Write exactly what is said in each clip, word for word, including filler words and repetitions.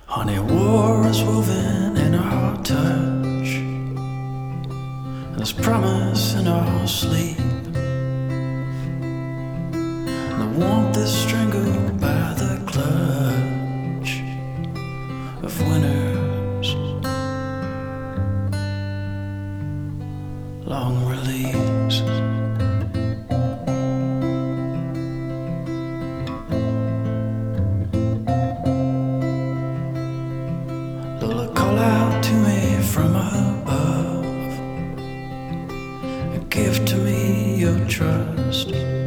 Honey, war is woven in our touch. There's promise in our sleep. The warmth is strangled by the clutch of winter's long release. Lola, call out to me from above and give to me your trust.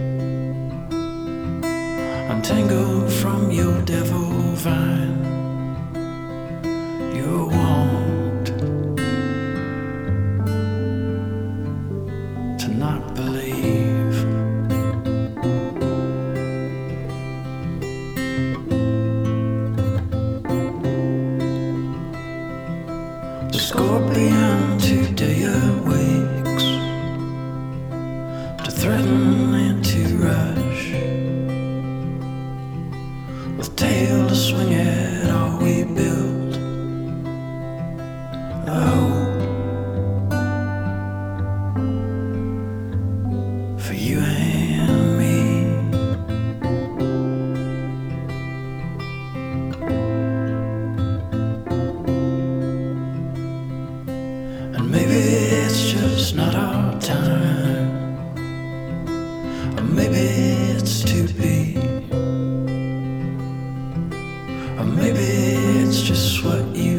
Untangle from your devil vine your want to not believe. The scorpion today awakes to threaten and to rush, with tail to swing at all we build. Oh, for you and me. And maybe it's just not our time, or maybe it's to be, or maybe it's just what you